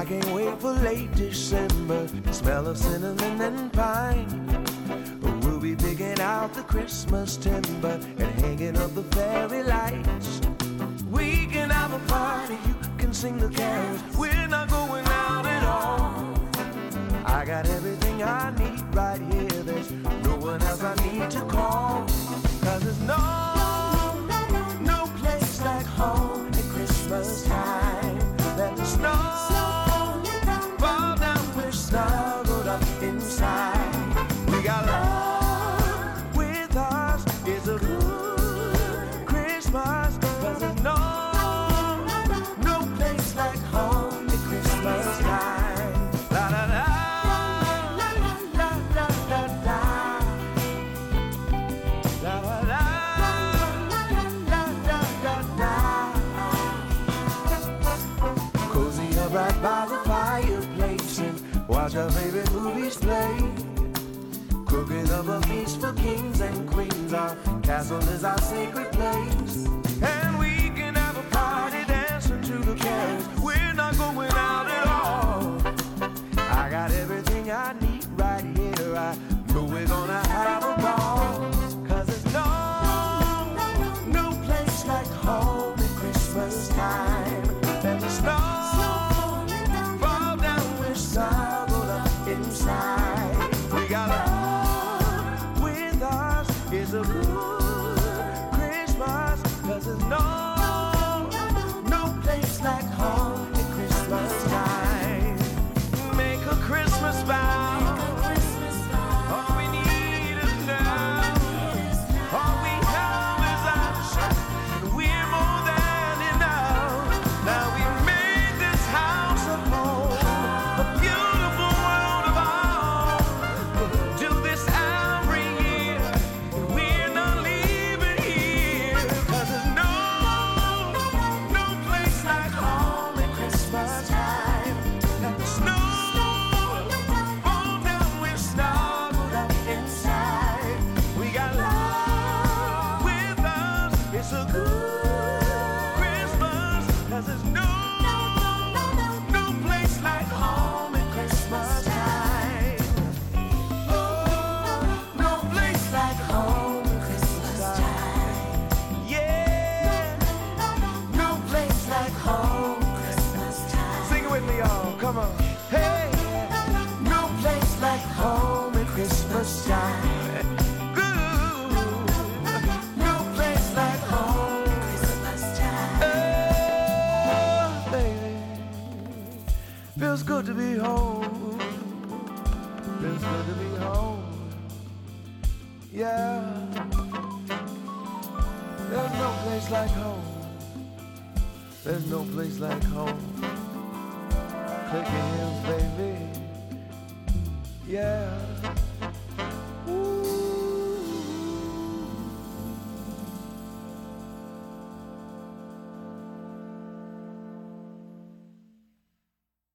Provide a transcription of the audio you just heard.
I can't wait for late December. The smell of cinnamon and pine. We'll be digging out the Christmas timber and hanging up the fairy lights. We can have a party, you can sing the carols. We're not going out at all. I got everything I need right here. There's no one else I need to call. 'Cause there's no place like home at Christmas time. Let the snow fall down, we're snuggled up inside. We got love with us, it's a good Christmas. 'Cause there's no place like home at Christmas time. La la la. Right by the fireplace and watch our favorite movies play. Cooking up a feast for kings and queens. Our castle is our sacred place. And we can have a party dancing to the carols. We're not going out at all. I got everything I need right here. I know we're gonna have a ball. 'Cause there's no place like home at Christmas time. There's a snow snuggled up inside. We got love with us, it's a good Christmas. 'Cause there's no place like home at Christmas time. Make a Christmas vow. All we need is now. All we have is us. We're more than enough. Now we made this house a home. A beautiful world of ours. Do this every year. We're not leaving here. 'Cause there's no place like home at Christmas time. Let the snow fall down, we're snuggled up inside. We got love with us, it's a good Christmas. 'Cause there's no place like home at Christmas time. Oh, no place like home at Christmas time. Yeah, no place like home at Christmas time. Sing it with me, y'all. Come on. Hey, no place like home at Christmas time. Good. No place like home at Christmas time. Oh, baby. Feels good to be home. Feels good to be home. Yeah. There's no place like home. There's no place like home. Click your heels, baby. Yeah.